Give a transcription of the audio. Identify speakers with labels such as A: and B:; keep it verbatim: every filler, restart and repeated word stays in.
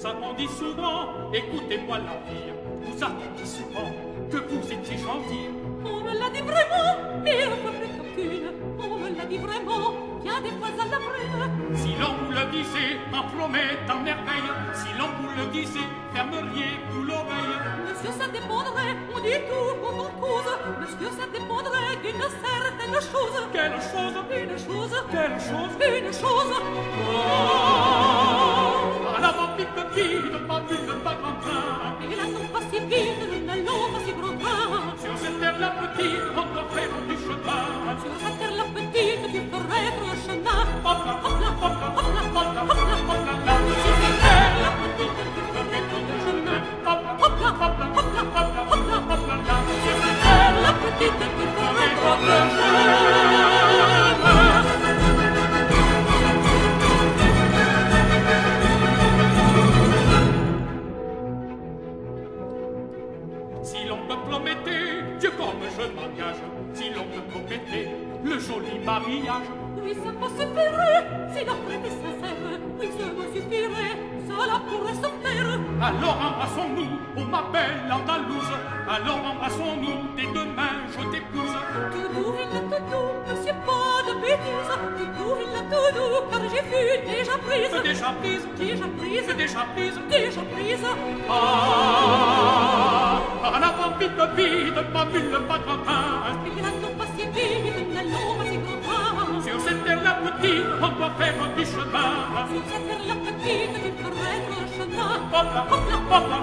A: vous a-t-on dit souvent, écoutez-moi la fille, vous a-t-on dit souvent que vous étiez gentil?
B: On me l'a dit vraiment, mille fois plus qu'aucune. On me l'a dit vraiment, bien des fois à la brune.
A: Si l'on vous le disait, en promettant merveille, si l'on vous le disait, fermeriez-vous l'oreille?
B: Monsieur, ça dépendrait, on dit tout quand on cause. Monsieur, ça dépendrait d'une certaine chose.
A: Quelle chose?
B: Une chose.
A: Quelle chose?
B: Une chose.
A: Oh, à l'avant, vite, vite, pas vite, pas grand train.
B: Et là, non pas si vite, nous n'allons pas si gros train.
A: Sur cette terre la petite, on doit faire du chemin.
B: Sur cette terre la petite, tu ferais un chemin.
A: Hop là, hop là, hop là, hop là, hop là, hop là, hop là, là.
B: Sur cette terre la petite, tu ferais un chemin.
A: Hop là, hop là, hop là, hop là, hop là, hop là, hop là, là.
B: Sur cette terre la petite, tu ferais un chemin.
A: Si l'on me promettait, Dieu comme je m'engage, si l'on me promettait le joli mariage,
B: oui, ça me suffirait, si l'offre était sincère, oui, ça me suffirait, cela pourrait se faire.
A: Alors embrassons-nous, oh ma belle Andalouse, alors embrassons-nous, dès demain je t'épouse.
B: Toutou, il a toutou, monsieur, pas de bêtises. Toutou, il a toutou, car j'ai vu déjà prise.
A: Déjà prise,
B: Déjà prise,
A: déjà prise,
B: déjà prise.
A: ah, en avant, vite, vite, pas mule, pas grand train.
B: Et là, non pas si vite, n'allons pas si grand train.
A: Sur cette terre la petite, on doit faire du chemin.
B: Sur cette terre la petite, tu ferais un chemin.
A: Hop là, hop là, hop là,